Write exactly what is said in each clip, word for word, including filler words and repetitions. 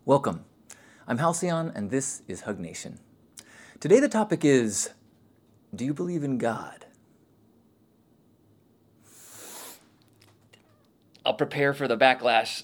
Welcome. I'm Halcyon, and this is Hug Nation. Today the topic is, do you believe in God? I'll prepare for the backlash.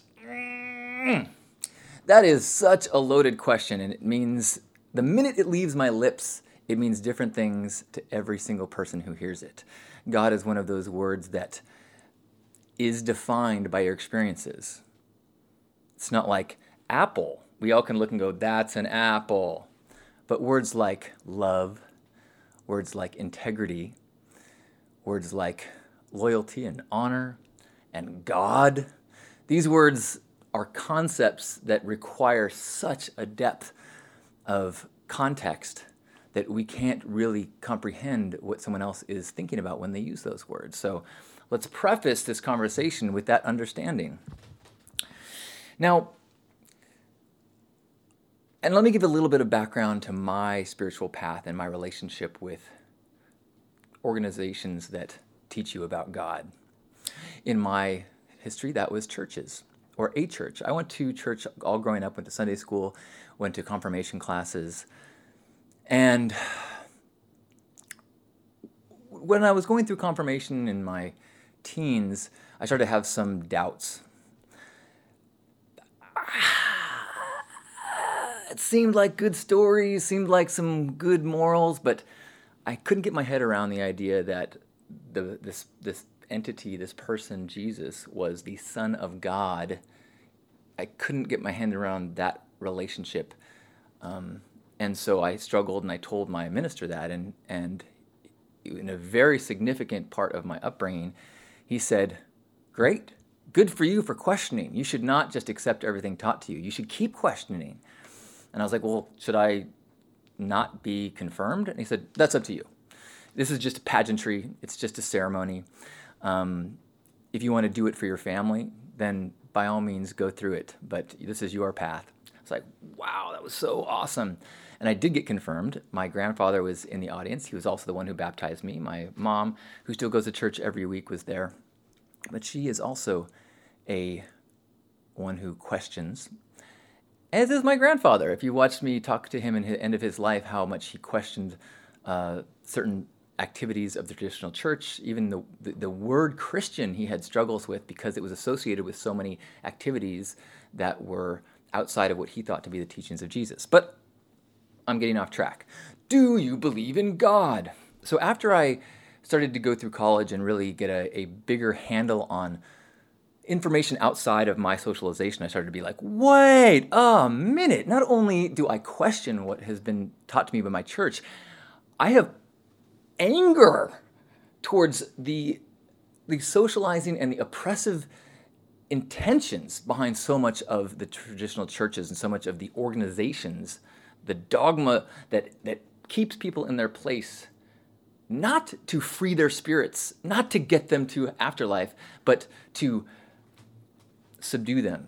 That is such a loaded question, and it means the minute it leaves my lips, it means different things to every single person who hears it. God is one of those words that is defined by your experiences. It's not like apple. We all can look and go, that's an apple. But words like love, words like integrity, words like loyalty and honor and God, these words are concepts that require such a depth of context that we can't really comprehend what someone else is thinking about when they use those words. So let's preface this conversation with that understanding. Now, and let me give a little bit of background to my spiritual path and my relationship with organizations that teach you about God. In my history, that was churches, or a church. I went to church all growing up, went to Sunday school, went to confirmation classes. And when I was going through confirmation in my teens, I started to have some doubts. It seemed like good stories, seemed like some good morals, but I couldn't get my head around the idea that the, this this entity, this person, Jesus, was the Son of God. I couldn't get my hand around that relationship. Um, and so I struggled, and I told my minister that, and, and in a very significant part of my upbringing, he said, great, good for you for questioning. You should not just accept everything taught to you. You should keep questioning. And I was like, well, should I not be confirmed? And he said, that's up to you. This is just a pageantry. It's just a ceremony. Um, if you want to do it for your family, then by all means go through it. But this is your path. It's like, wow, that was so awesome. And I did get confirmed. My grandfather was in the audience. He was also the one who baptized me. My mom, who still goes to church every week, was there. But she is also a one who questions. As is my grandfather. If you watched me talk to him in the end of his life, how much he questioned uh, certain activities of the traditional church, even the, the the word Christian he had struggles with because it was associated with so many activities that were outside of what he thought to be the teachings of Jesus. But I'm getting off track. Do you believe in God? So after I started to go through college and really get a, a bigger handle on information outside of my socialization, I started to be like, wait a minute. Not only do I question what has been taught to me by my church, I have anger towards the, the socializing and the oppressive intentions behind so much of the traditional churches and so much of the organizations, the dogma that, that keeps people in their place, not to free their spirits, not to get them to afterlife, but to subdue them.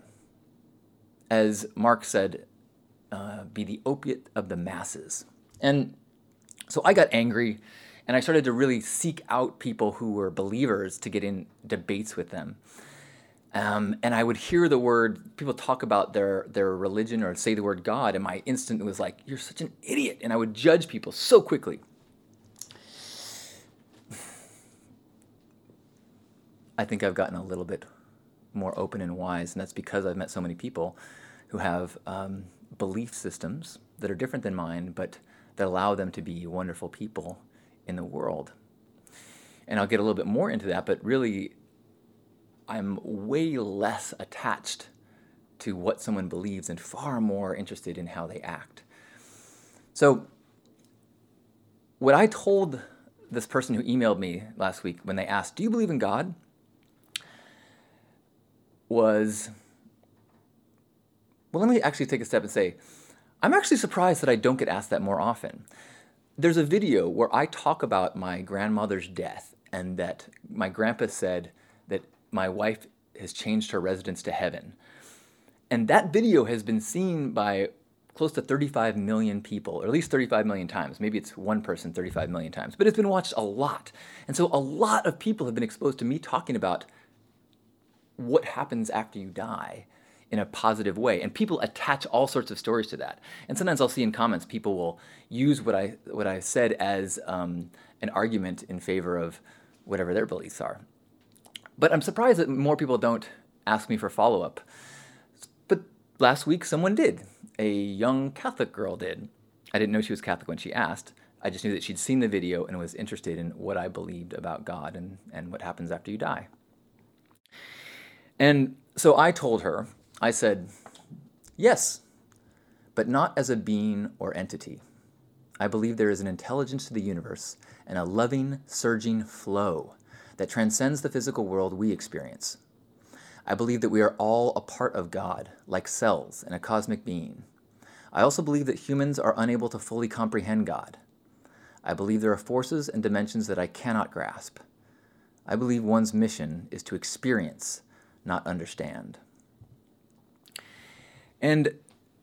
As Mark said, uh, be the opiate of the masses. And so I got angry, and I started to really seek out people who were believers to get in debates with them. Um, and I would hear the word, people talk about their, their religion or say the word God, and my instant was like, you're such an idiot. And I would judge people so quickly. I think I've gotten a little bit more open and wise, and that's because I've met so many people who have um, belief systems that are different than mine, but that allow them to be wonderful people in the world. And I'll get a little bit more into that, but really, I'm way less attached to what someone believes and far more interested in how they act. So what I told this person who emailed me last week when they asked, do you believe in God? Was, well, let me actually take a step and say, I'm actually surprised that I don't get asked that more often. There's a video where I talk about my grandmother's death and that my grandpa said that my wife has changed her residence to heaven. And that video has been seen by close to thirty-five million people, or at least thirty-five million times. Maybe it's one person thirty-five million times, but it's been watched a lot. And so a lot of people have been exposed to me talking about what happens after you die in a positive way. And people attach all sorts of stories to that. And sometimes I'll see in comments people will use what I what I said as um, an argument in favor of whatever their beliefs are. But I'm surprised that more people don't ask me for follow-up. But last week someone did. A young Catholic girl did. I didn't know she was Catholic when she asked. I just knew that she'd seen the video and was interested in what I believed about God and, and what happens after you die. And so I told her, I said, yes, but not as a being or entity. I believe there is an intelligence to the universe and a loving, surging flow that transcends the physical world we experience. I believe that we are all a part of God, like cells in a cosmic being. I also believe that humans are unable to fully comprehend God. I believe there are forces and dimensions that I cannot grasp. I believe one's mission is to experience, not understand. And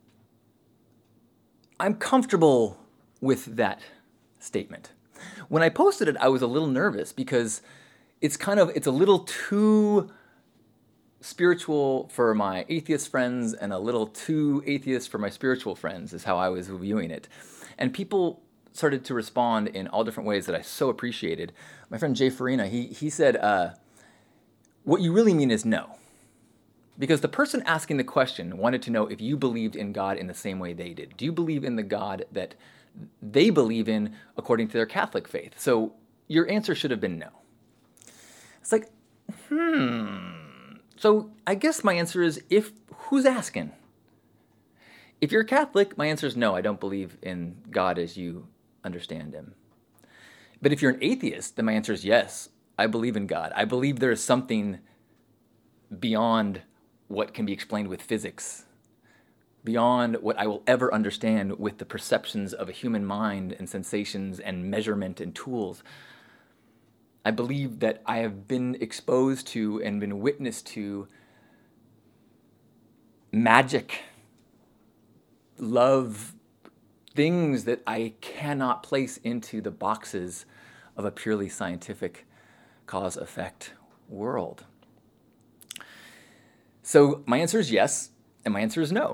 I'm comfortable with that statement. When I posted it, I was a little nervous because it's kind of, it's a little too spiritual for my atheist friends and a little too atheist for my spiritual friends is how I was viewing it. And people started to respond in all different ways that I so appreciated. My friend Jay Farina, he, he said, uh, what you really mean is no. Because the person asking the question wanted to know if you believed in God in the same way they did. Do you believe in the God that they believe in according to their Catholic faith? So your answer should have been no. It's like, hmm. So I guess my answer is, if who's asking? If you're Catholic, my answer is no, I don't believe in God as you understand him. But if you're an atheist, then my answer is yes, I believe in God. I believe there is something beyond what can be explained with physics, beyond what I will ever understand with the perceptions of a human mind and sensations and measurement and tools. I believe that I have been exposed to and been witness to magic, love, things that I cannot place into the boxes of a purely scientific cause-effect world. So my answer is yes, and my answer is no.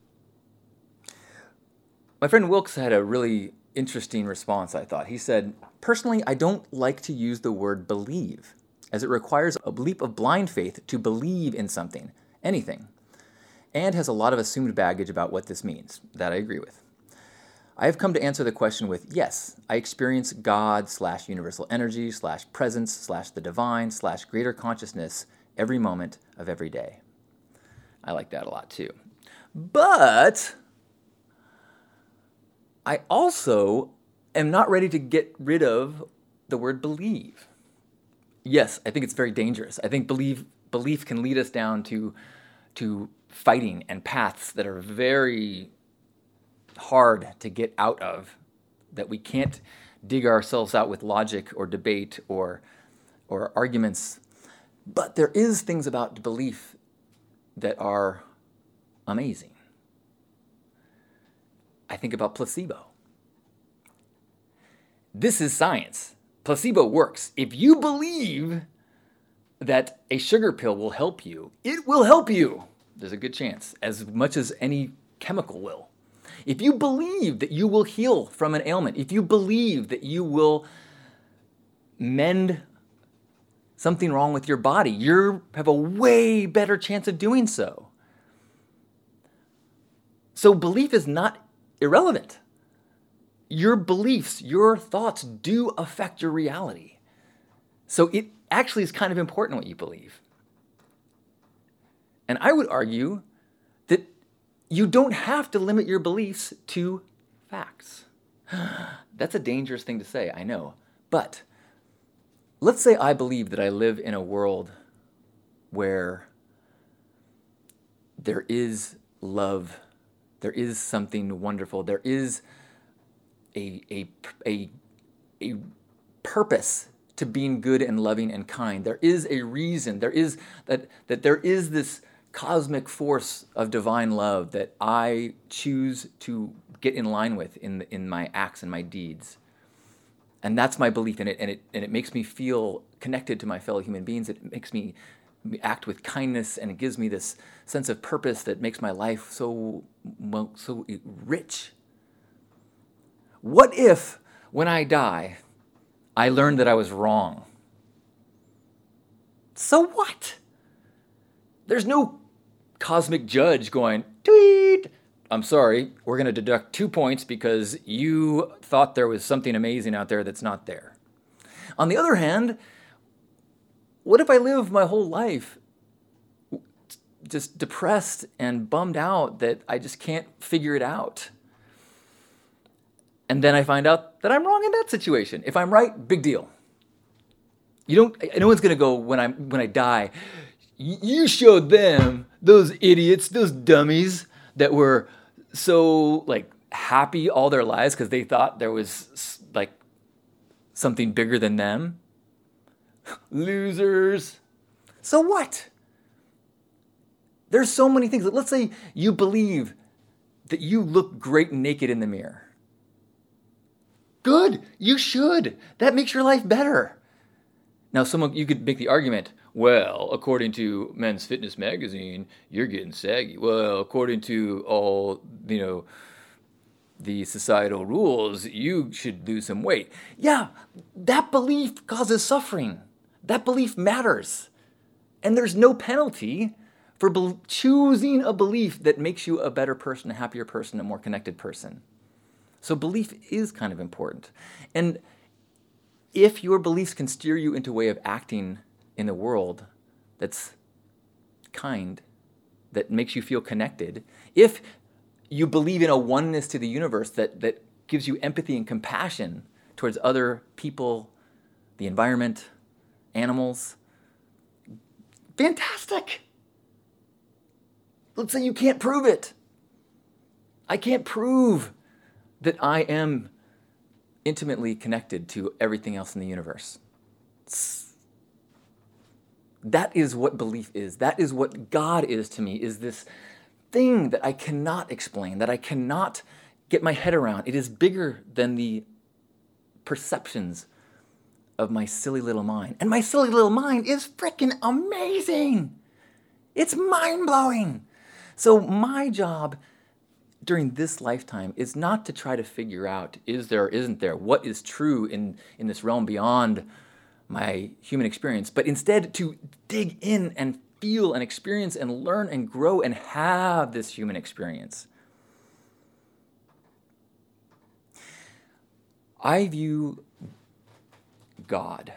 My friend Wilkes had a really interesting response, I thought. He said, personally, I don't like to use the word believe, as it requires a leap of blind faith to believe in something, anything, and has a lot of assumed baggage about what this means. That I agree with. I have come to answer the question with, yes, I experience God slash universal energy slash presence slash the divine slash greater consciousness every moment of every day. I like that a lot too. But I also am not ready to get rid of the word believe. Yes, I think it's very dangerous. I think believe, belief can lead us down to, to fighting and paths that are very hard to get out of, that we can't dig ourselves out with logic or debate or, or arguments. But there is things about belief that are amazing. I think about placebo. This is science. Placebo works. If you believe that a sugar pill will help you, it will help you. There's a good chance, as much as any chemical will. If you believe that you will heal from an ailment, if you believe that you will mend something wrong with your body, you have a way better chance of doing so. So belief is not irrelevant. Your beliefs, your thoughts do affect your reality. So it actually is kind of important what you believe. And I would argue that you don't have to limit your beliefs to facts. That's a dangerous thing to say, I know. But let's say I believe that I live in a world where there is love, there is something wonderful, there is a, a, a, a purpose to being good and loving and kind. There is a reason, there is that, that there is this cosmic force of divine love that I choose to get in line with in the, in my acts and my deeds. And that's my belief in it, and it and it makes me feel connected to my fellow human beings. It makes me act with kindness, and it gives me this sense of purpose that makes my life so, well, so rich. What if, when I die, I learned that I was wrong? So what? There's no cosmic judge going, tweet, I'm sorry, we're going to deduct two points because you thought there was something amazing out there that's not there. On the other hand, what if I live my whole life just depressed and bummed out that I just can't figure it out? And then I find out that I'm wrong in that situation. If I'm right, big deal. You don't, no one's going to go when I'm when I die, you showed them, those idiots, those dummies that were so like happy all their lives because they thought there was like something bigger than them. Losers. So what? There's so many things. Let's say you believe that you look great naked in the mirror. Good. You should. That makes your life better. Now, someone you could make the argument, well, according to Men's Fitness magazine, you're getting saggy. Well, according to all, you know, the societal rules, you should lose some weight. Yeah, that belief causes suffering. That belief matters. And there's no penalty for be- choosing a belief that makes you a better person, a happier person, a more connected person. So belief is kind of important. And if your beliefs can steer you into a way of acting in the world that's kind, that makes you feel connected, if you believe in a oneness to the universe that, that gives you empathy and compassion towards other people, the environment, animals, fantastic. Let's say you can't prove it. I can't prove that I am intimately connected to everything else in the universe. That is what belief is. That is what God is to me, is this thing that I cannot explain, that I cannot get my head around. It is bigger than the perceptions of my silly little mind. And my silly little mind is freaking amazing. It's mind-blowing. So my job during this lifetime is not to try to figure out, is there or isn't there, what is true in, in this realm beyond my human experience, but instead to dig in and feel and experience and learn and grow and have this human experience. I view God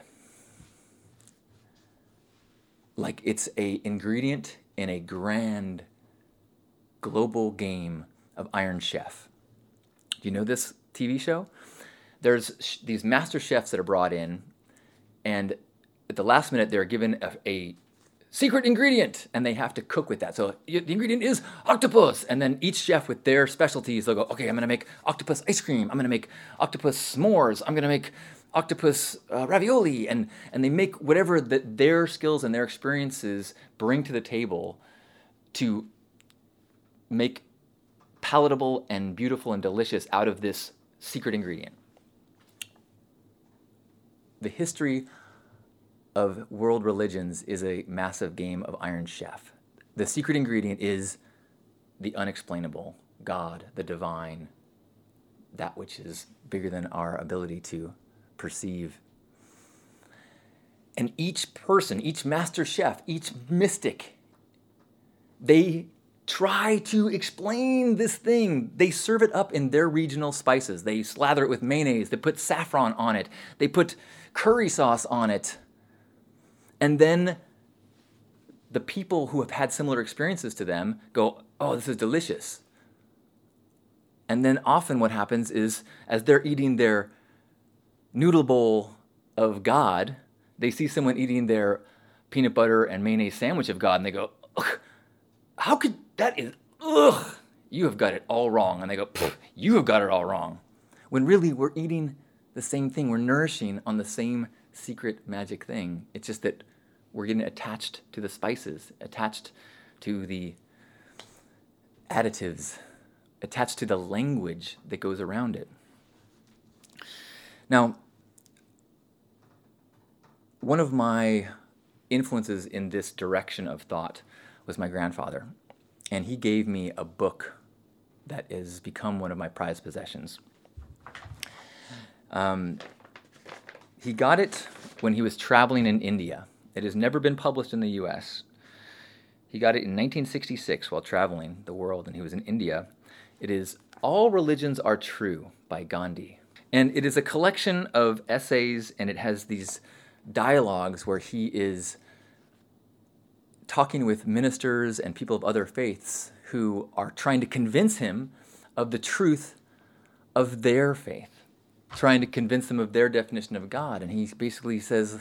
like it's an ingredient in a grand global game of Iron Chef. Do you know this T V show? There's sh- these master chefs that are brought in, and at the last minute they're given a, a secret ingredient, and they have to cook with that. So the ingredient is octopus, and then each chef with their specialties, they'll go, okay, I'm going to make octopus ice cream, I'm going to make octopus s'mores, I'm going to make octopus uh, ravioli, and, and they make whatever that their skills and their experiences bring to the table to make palatable and beautiful and delicious out of this secret ingredient. The history of world religions is a massive game of Iron Chef. The secret ingredient is the unexplainable, God, the divine, that which is bigger than our ability to perceive. And each person, each master chef, each mystic, they try to explain this thing. They serve it up in their regional spices. They slather it with mayonnaise. They put saffron on it. They put curry sauce on it. And then the people who have had similar experiences to them go, oh, this is delicious. And then often what happens is, as they're eating their noodle bowl of God, they see someone eating their peanut butter and mayonnaise sandwich of God, and they go, ugh, how could, that is, ugh, you have got it all wrong. And they go, you have got it all wrong. When really we're eating the same thing. We're nourishing on the same secret magic thing. It's just that we're getting attached to the spices, attached to the additives, attached to the language that goes around it. Now, one of my influences in this direction of thought was my grandfather. And he gave me a book that has become one of my prized possessions. Um, he got it when he was traveling in India. It has never been published in the U S. He got it in nineteen sixty-six while traveling the world, and he was in India. It is All Religions Are True by Gandhi. And it is a collection of essays, and it has these dialogues where he is talking with ministers and people of other faiths who are trying to convince him of the truth of their faith, trying to convince them of their definition of God. And he basically says,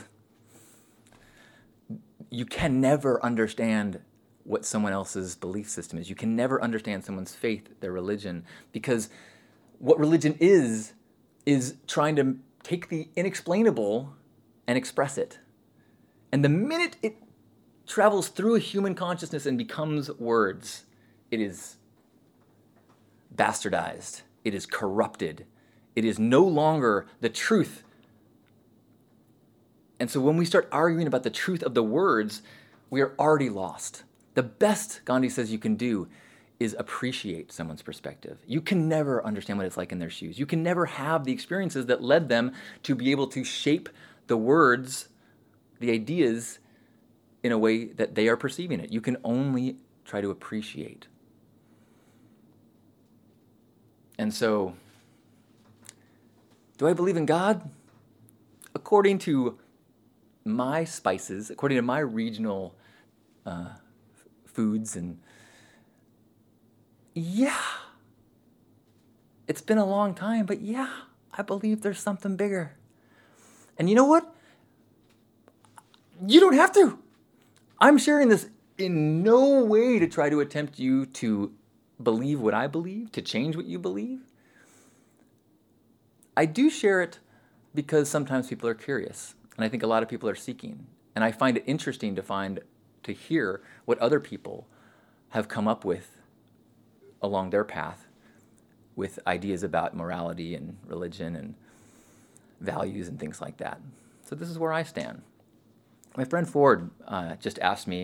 you can never understand what someone else's belief system is. You can never understand someone's faith, their religion, because what religion is, is trying to take the inexplainable and express it. And the minute it travels through a human consciousness and becomes words, it is bastardized. It is corrupted. It is no longer the truth. And so when we start arguing about the truth of the words, we are already lost. The best, Gandhi says, you can do is appreciate someone's perspective. You can never understand what it's like in their shoes. You can never have the experiences that led them to be able to shape the words, the ideas, in a way that they are perceiving it. You can only try to appreciate. And so, do I believe in God? According to my spices, according to my regional uh, foods, and yeah, it's been a long time, but yeah, I believe there's something bigger. And you know what? You don't have to. I'm sharing this in no way to try to attempt you to believe what I believe, to change what you believe. I do share it because sometimes people are curious, and I think a lot of people are seeking. And I find it interesting to find, to hear what other people have come up with along their path with ideas about morality and religion and values and things like that. So this is where I stand. My friend Ford uh, just asked me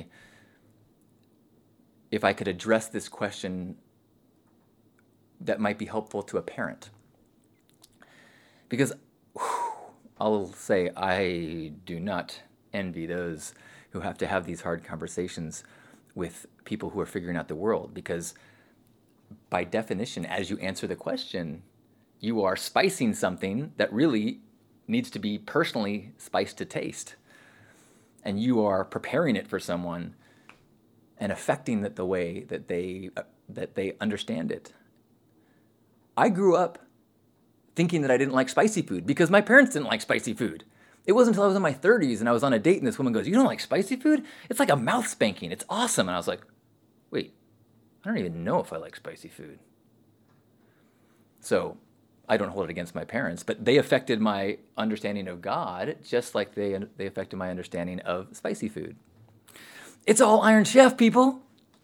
if I could address this question that might be helpful to a parent. Because whew, I'll say I do not envy those who have to have these hard conversations with people who are figuring out the world, because by definition, as you answer the question, you are spicing something that really needs to be personally spiced to taste. And you are preparing it for someone and affecting it the way that they uh, that they understand it. I grew up thinking that I didn't like spicy food because my parents didn't like spicy food. It wasn't until I was in my thirties and I was on a date and this woman goes, "You don't like spicy food? It's like a mouth spanking. It's awesome." And I was like, wait, I don't even know if I like spicy food. So I don't hold it against my parents, but they affected my understanding of God just like they they affected my understanding of spicy food. It's all Iron Chef, people.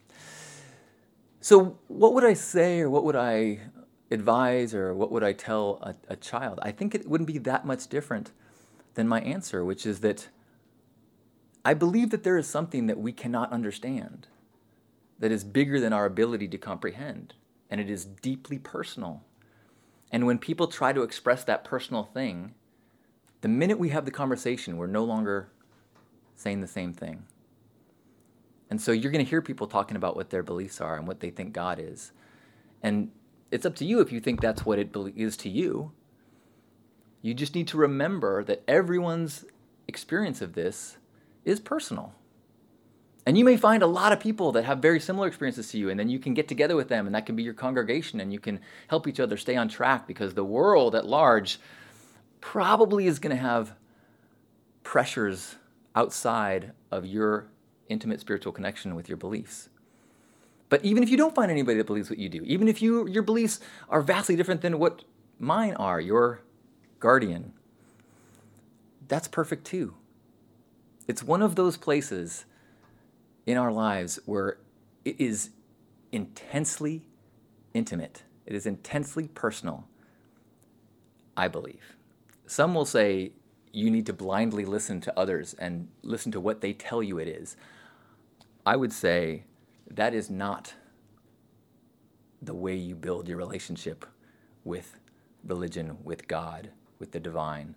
So what would I say, or what would I advise, or what would I tell a, a child? I think it wouldn't be that much different than my answer, which is that I believe that there is something that we cannot understand that is bigger than our ability to comprehend, and it is deeply personal. And when people try to express that personal thing, the minute we have the conversation, we're no longer saying the same thing. And so you're going to hear people talking about what their beliefs are and what they think God is. And it's up to you if you think that's what it is to you. You just need to remember that everyone's experience of this is personal. And you may find a lot of people that have very similar experiences to you, and then you can get together with them, and that can be your congregation, and you can help each other stay on track, because the world at large probably is going to have pressures outside of your intimate spiritual connection with your beliefs. But even if you don't find anybody that believes what you do, even if you your beliefs are vastly different than what mine are, your guardian, that's perfect too. It's one of those places in our lives where it is intensely intimate. It is intensely personal, I believe. Some will say you need to blindly listen to others and listen to what they tell you it is. I would say that is not the way you build your relationship with religion, with God, with the divine.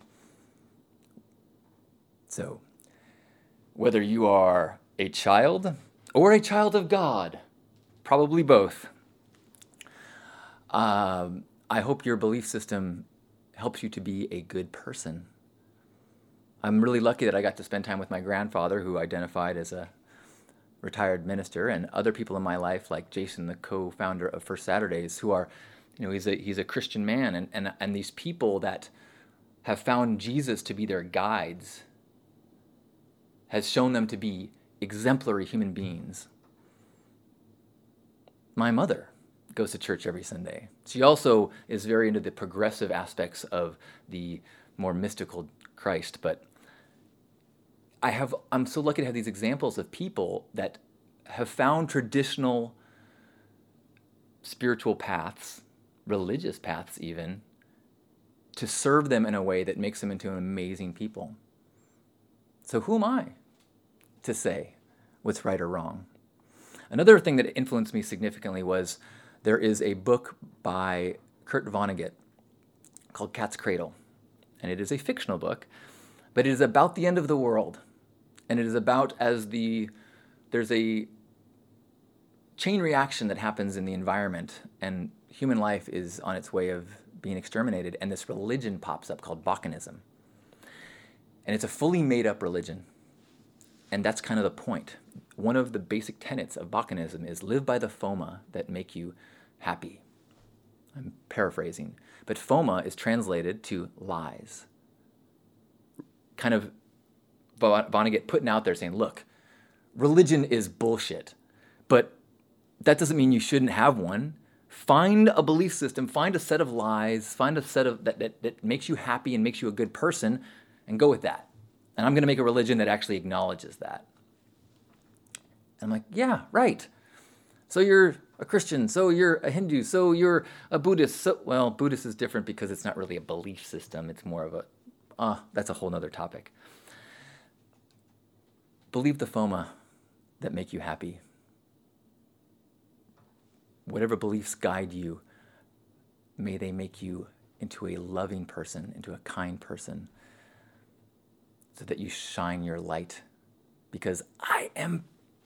So, whether you are a child or a child of God, probably both, um, I hope your belief system helps you to be a good person. I'm really lucky that I got to spend time with my grandfather, who identified as a retired minister, and other people in my life, like Jason, the co-founder of First Saturdays, who are, you know, he's a he's a Christian man, and and and these people that have found Jesus to be their guides has shown them to be exemplary human beings. My mother goes to church every Sunday. She also is very into the progressive aspects of the more mystical Christ, but I have, I'm so lucky to have these examples of people that have found traditional spiritual paths, religious paths even, to serve them in a way that makes them into amazing people. So who am I to say what's right or wrong? Another thing that influenced me significantly was there is a book by Kurt Vonnegut called Cat's Cradle, and it is a fictional book, but it is about the end of the world. And it is about as the, there's a chain reaction that happens in the environment, and human life is on its way of being exterminated, and this religion pops up called Bachanism. And it's a fully made up religion. And that's kind of the point. One of the basic tenets of Bachanism is live by the foma that make you happy. I'm paraphrasing. But foma is translated to lies. Kind of Vonnegut putting out there saying, look, religion is bullshit, but that doesn't mean you shouldn't have one. Find a belief system, find a set of lies, find a set of that, that, that makes you happy and makes you a good person, and go with that. And I'm going to make a religion that actually acknowledges that. And I'm like, yeah, right. So you're a Christian, so you're a Hindu, so you're a Buddhist. So, well, Buddhist is different because it's not really a belief system. It's more of a, ah, uh, that's a whole nother topic. Believe the foma that make you happy. Whatever beliefs guide you, may they make you into a loving person, into a kind person, so that you shine your light. Because I am,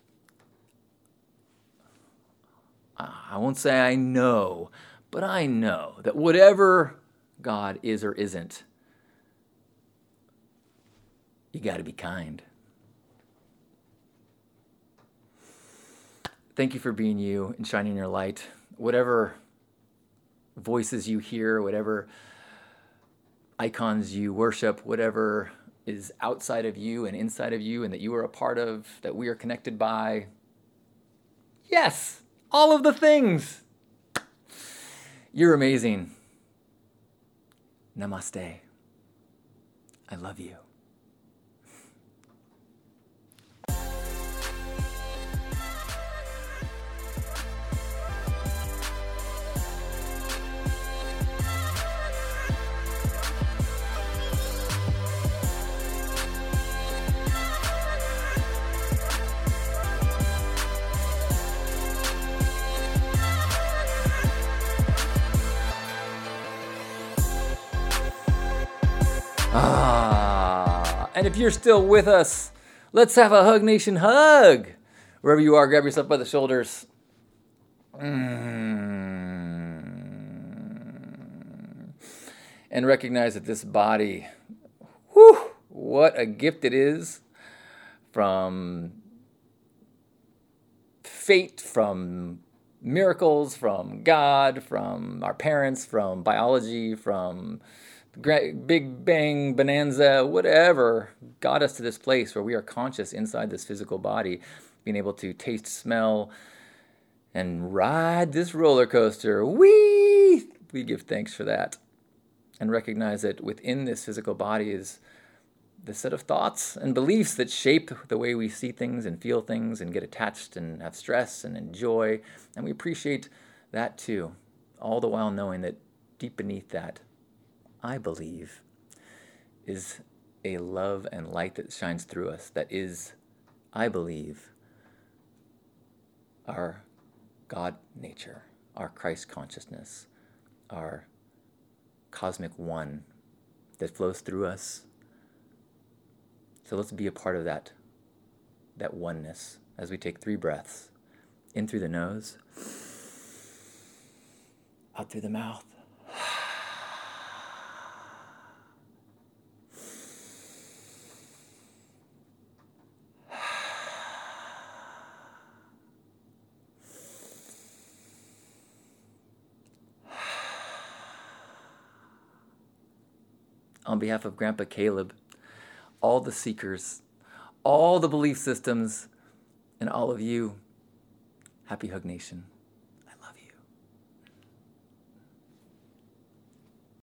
I won't say I know, but I know that whatever God is or isn't, you got to be kind. Thank you for being you and shining your light. Whatever voices you hear, whatever icons you worship, whatever is outside of you and inside of you and that you are a part of, that we are connected by. Yes, all of the things. You're amazing. Namaste. I love you. Ah, and if you're still with us, let's have a Hug Nation hug. Wherever you are, grab yourself by the shoulders. Mm. And recognize that this body, whew, what a gift it is from fate, from miracles, from God, from our parents, from biology, from Big Bang, Bonanza, whatever got us to this place where we are conscious inside this physical body, being able to taste, smell, and ride this roller coaster. Whee! We give thanks for that. And recognize that within this physical body is the set of thoughts and beliefs that shape the way we see things and feel things and get attached and have stress and enjoy. And we appreciate that too, all the while knowing that deep beneath that, I believe, is a love and light that shines through us that is, I believe, our God nature, our Christ consciousness, our cosmic one that flows through us. So let's be a part of that, that oneness as we take three breaths, in through the nose, out through the mouth. On behalf of Grandpa Caleb, all the seekers, all the belief systems, and all of you, happy Hug Nation.